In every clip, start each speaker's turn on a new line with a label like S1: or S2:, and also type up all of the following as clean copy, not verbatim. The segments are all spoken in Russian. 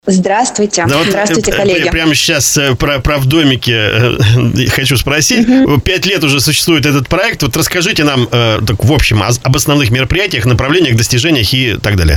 S1: Здравствуйте.
S2: Да,
S1: Здравствуйте, коллеги.
S2: Прямо сейчас про в домике хочу спросить. 5 лет уже существует этот проект. Вот расскажите нам, так, в общем, об основных мероприятиях, направлениях, достижениях и так далее.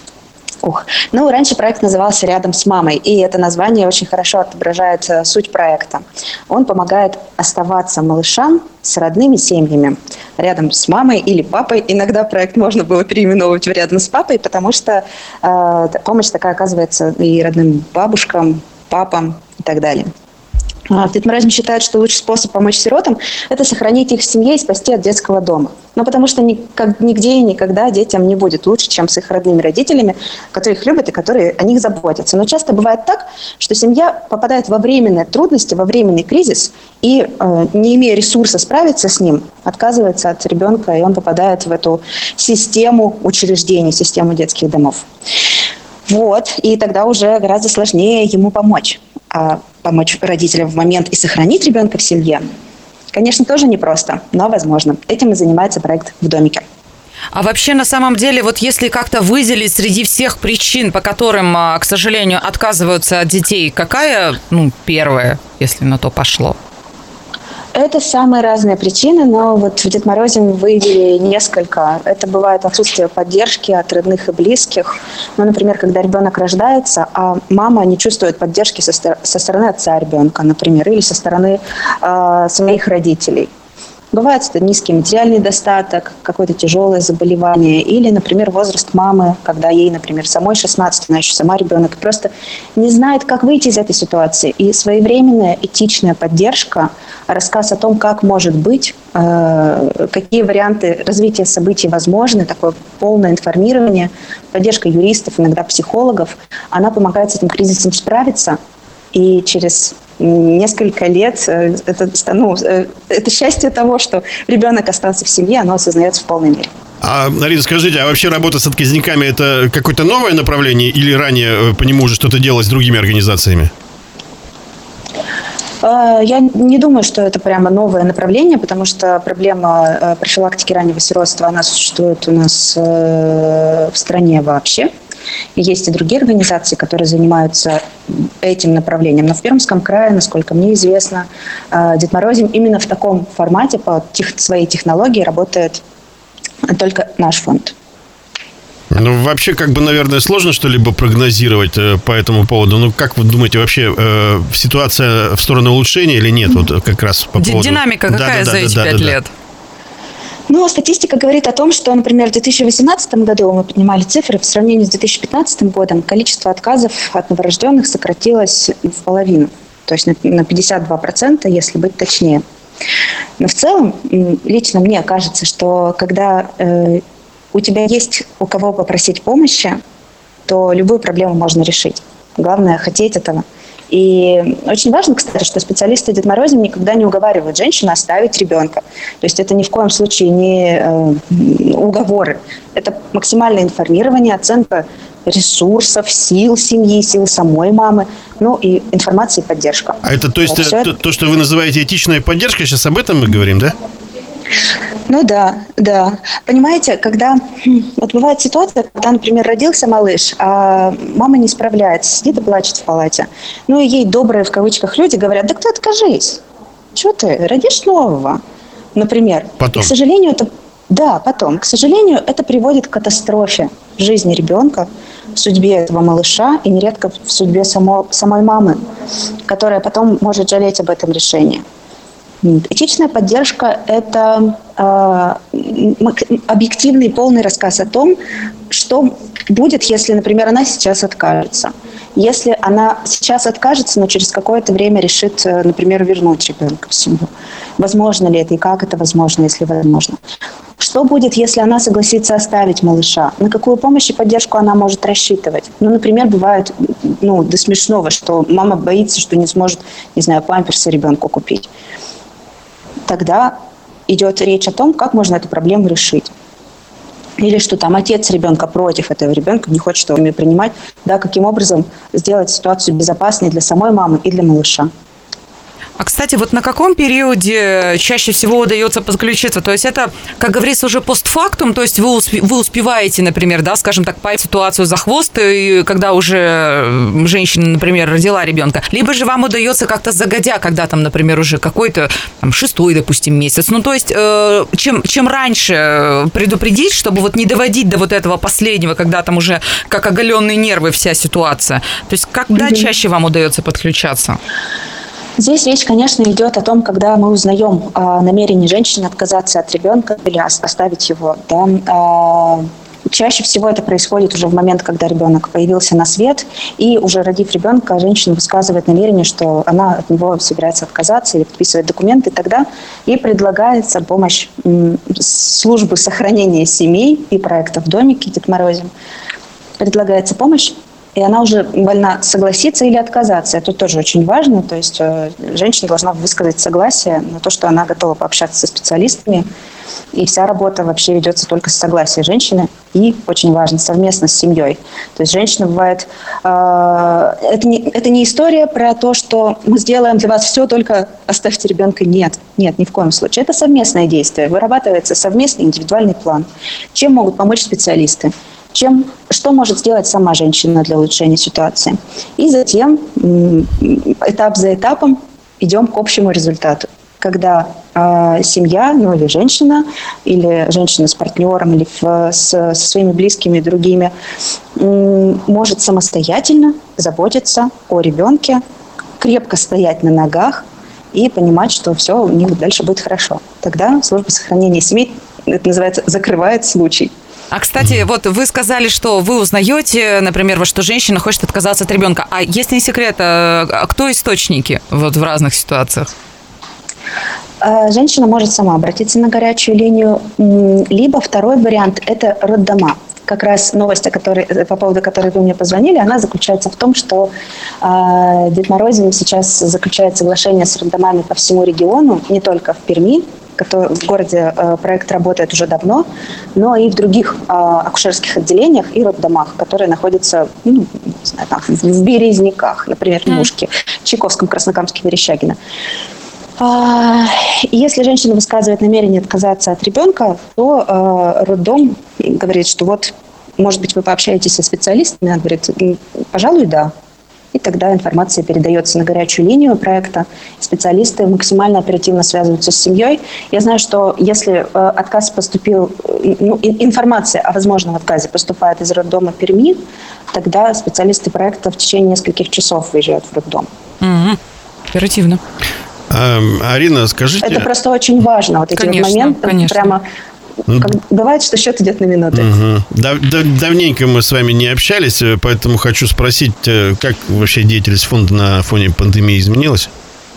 S1: Раньше проект назывался «Рядом с мамой», и это название очень хорошо отображает суть проекта. Он помогает оставаться малышам с родными семьями рядом с мамой или папой. Иногда проект можно было переименовывать в «Рядом с папой», потому что помощь такая оказывается и родным бабушкам, папам и так далее. Дед Морозин считает, что лучший способ помочь сиротам – это сохранить их в семье и спасти от детского дома. Потому что нигде и никогда детям не будет лучше, чем с их родными родителями, которые их любят и которые о них заботятся. Но часто бывает так, что семья попадает во временные трудности, во временный кризис и, не имея ресурса справиться с ним, отказывается от ребенка, и он попадает в эту систему учреждений, систему детских домов. И тогда уже гораздо сложнее ему помочь. А помочь родителям в момент и сохранить ребенка в семье, конечно, тоже непросто, но возможно. Этим и занимается проект «В домике».
S3: А вообще, на самом деле, вот если как-то выделить среди всех причин, по которым, к сожалению, отказываются от детей, какая, первая, если на то пошло?
S1: Это самые разные причины, но вот в Дед Морозе выявили несколько. Это бывает отсутствие поддержки от родных и близких. Например, когда ребенок рождается, а мама не чувствует поддержки со стороны отца ребенка, например, или со стороны своих родителей. Бывает это низкий материальный достаток, какое-то тяжелое заболевание или, например, возраст мамы, когда ей, например, самой 16, она еще сама ребенок, просто не знает, как выйти из этой ситуации. И своевременная этичная поддержка, рассказ о том, как может быть, какие варианты развития событий возможны, такое полное информирование, поддержка юристов, иногда психологов, она помогает с этим кризисом справиться. И через несколько лет это счастье того, что ребенок остался в семье, оно осознается в полной мере.
S2: Арина, скажите, а вообще работа с отказниками – это какое-то новое направление или ранее по нему уже что-то делалось с другими организациями?
S1: Я не думаю, что это прямо новое направление, потому что проблема профилактики раннего сиротства, она существует у нас в стране вообще. И есть и другие организации, которые занимаются этим направлением. Но в Пермском крае, насколько мне известно, Дед Морозин именно в таком формате по своей технологии работает только наш фонд.
S2: Вообще, наверное, сложно что-либо прогнозировать по этому поводу. Как вы думаете, вообще ситуация в сторону улучшения или нет? Вот как раз по поводу...
S3: Динамика какая за эти 5 лет?
S1: Статистика говорит о том, что, например, в 2018 году мы поднимали цифры, в сравнении с 2015 годом количество отказов от новорожденных сократилось в половину, то есть на 52%, если быть точнее. Но в целом, лично мне кажется, что когда у тебя есть у кого попросить помощи, то любую проблему можно решить. Главное – хотеть этого. И очень важно, кстати, что специалисты Дед Морозин никогда не уговаривают женщину оставить ребенка. То есть это ни в коем случае не уговоры. Это максимальное информирование, оценка ресурсов, сил семьи, сил самой мамы, и информация и поддержка.
S2: А это, то есть, то, что вы называете этичная поддержка, сейчас об этом мы говорим, да?
S1: Да. Понимаете, когда... бывает ситуация, когда, например, родился малыш, а мама не справляется, сидит и плачет в палате. И ей добрые, в кавычках, люди говорят: да ты откажись. Чего ты? Родишь нового, например.
S2: Потом.
S1: И, к сожалению, потом. К сожалению, это приводит к катастрофе в жизни ребенка, в судьбе этого малыша и нередко в судьбе самой мамы, которая потом может жалеть об этом решении. Этичная поддержка – это объективный полный рассказ о том, что будет, если, например, она сейчас откажется. Если она сейчас откажется, но через какое-то время решит, например, вернуть ребенка в семью. Возможно ли это и как это возможно, если возможно? Что будет, если она согласится оставить малыша? На какую помощь и поддержку она может рассчитывать? Например, бывает до смешного, что мама боится, что не сможет, памперсы ребенку купить. Тогда идет речь о том, как можно эту проблему решить. Или что отец ребенка против этого ребенка, не хочет его принимать. Каким образом сделать ситуацию безопаснее для самой мамы и для малыша.
S3: А, кстати, вот на каком периоде чаще всего удается подключиться? То есть это, как говорится, уже постфактум, то есть вы успеваете, например, да, скажем так, поймать ситуацию за хвост, и когда уже женщина, например, родила ребенка, либо же вам удается как-то загодя, когда там, например, уже какой-то там 6-й, допустим, месяц. Ну, то есть чем раньше предупредить, чтобы вот не доводить до вот этого последнего, когда там уже как оголенные нервы вся ситуация. То есть когда чаще вам удается подключаться?
S1: Здесь речь, конечно, идет о том, когда мы узнаем о намерении женщины отказаться от ребенка или оставить его. Да. Чаще всего это происходит уже в момент, когда ребенок появился на свет, и уже родив ребенка, женщина высказывает намерение, что она от него собирается отказаться или подписывает документы, тогда ей предлагается помощь службы сохранения семей и проектов «Домики» Дед Морозим. Предлагается помощь, и она уже вольна согласиться или отказаться. Это тоже очень важно. То есть женщина должна высказать согласие на то, что она готова пообщаться со специалистами. И вся работа вообще ведется только с согласия женщины. И, очень важно, совместно с семьей. То есть женщина бывает... Это не история про то, что мы сделаем для вас все, только оставьте ребенка. Нет, ни в коем случае. Это совместное действие. Вырабатывается совместный индивидуальный план. Чем могут помочь специалисты? Что может сделать сама женщина для улучшения ситуации. И затем, этап за этапом, идем к общему результату. Когда семья, или женщина, или женщина с партнером, или со своими близкими, другими, может самостоятельно заботиться о ребенке, крепко стоять на ногах и понимать, что все у них дальше будет хорошо. Тогда служба сохранения семей, это называется, закрывает случай.
S3: А, кстати, вот вы сказали, что вы узнаете, например, что женщина хочет отказаться от ребенка. А если не секрет, кто источники вот в разных ситуациях?
S1: Женщина может сама обратиться на горячую линию. Либо второй вариант – это роддома. Как раз новость, по поводу которой вы мне позвонили, она заключается в том, что Дед Морозим сейчас заключает соглашение с роддомами по всему региону, не только в Перми, в городе проект работает уже давно, но и в других акушерских отделениях и роддомах, которые находятся в Березниках, например, в Мушке, Чайковском, Краснокамске, Верещагино. Если женщина высказывает намерение отказаться от ребенка, то роддом говорит, что вот, может быть, вы пообщаетесь со специалистами, она говорит, пожалуй, да. И тогда информация передается на горячую линию проекта. Специалисты максимально оперативно связываются с семьей. Я знаю, что если отказ поступил, информация о возможном отказе поступает из роддома Перми, тогда специалисты проекта в течение нескольких часов выезжают в роддом.
S3: Оперативно.
S2: Арина, скажите...
S1: Это просто очень важно, вот эти моменты.
S3: Конечно.
S1: Прямо... Бывает, что счет идет на минуты.
S2: Давненько мы с вами не общались, поэтому хочу спросить, как вообще деятельность фонда на фоне пандемии изменилась?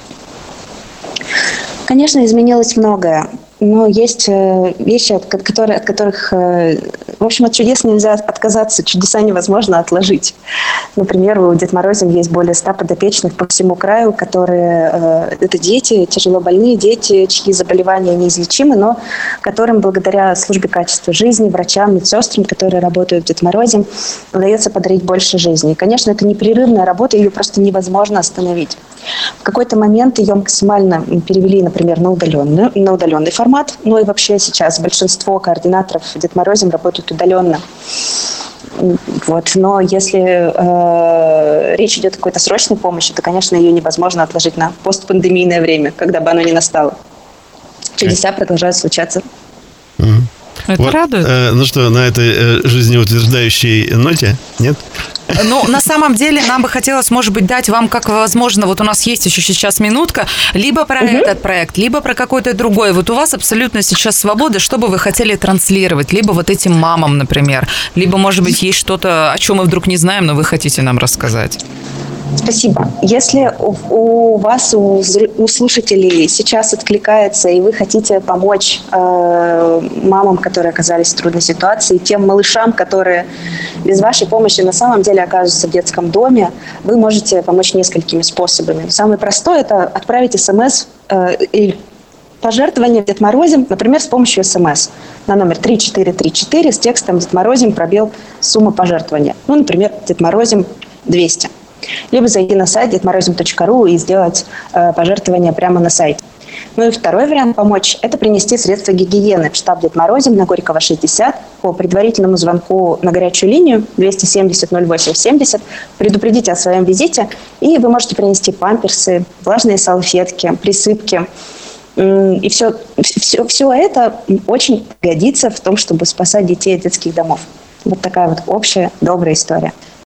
S1: Конечно, изменилось многое. Но есть вещи, от которых, в общем, от чудес нельзя отказаться, чудеса невозможно отложить. Например, у Дед Морозим есть более 100 подопечных по всему краю, которые это дети, тяжело больные дети, чьи заболевания неизлечимы, но которым благодаря службе качества жизни, врачам, медсестрам, которые работают в Дед Морозим, удается подарить больше жизни. И, конечно, это непрерывная работа, ее просто невозможно остановить. В какой-то момент ее максимально перевели, например, на удаленный формат. Ну и вообще сейчас большинство координаторов Дед Морозим работают удаленно. Вот. Но если речь идет о какой-то срочной помощи, то, конечно, ее невозможно отложить на постпандемийное время, когда бы оно ни настало. Чудеса продолжают случаться.
S3: Это радует.
S2: Ну что, на этой жизнеутверждающей ноте? Нет?
S3: Ну, на самом деле, нам бы хотелось, может быть, дать вам, как возможно, вот у нас есть еще сейчас минутка, либо про этот проект, либо про какой-то другой. Вот у вас абсолютно сейчас свобода, что бы вы хотели транслировать, либо вот этим мамам, например, либо, может быть, есть что-то, о чем мы вдруг не знаем, но вы хотите нам рассказать.
S1: Спасибо. Если у вас, у слушателей сейчас откликается, и вы хотите помочь мамам, которые оказались в трудной ситуации, тем малышам, которые без вашей помощи на самом деле окажутся в детском доме, вы можете помочь несколькими способами. Самый простой – это отправить СМС или пожертвование Дед Морозим, например, с помощью СМС на номер 3434 с текстом «Дед Морозим, пробел, сумма пожертвования». Ну, например, Дед Морозим 200. либо зайти на сайт детморозим.ру и сделать пожертвование прямо на сайте. Ну и второй вариант помочь – это принести средства гигиены в штаб Дед Морозим на Горького, 60, по предварительному звонку на горячую линию 270-08-70, предупредите о своем визите, и вы можете принести памперсы, влажные салфетки, присыпки. И все это очень годится в том, чтобы спасать детей от детских домов. Вот такая вот общая добрая история.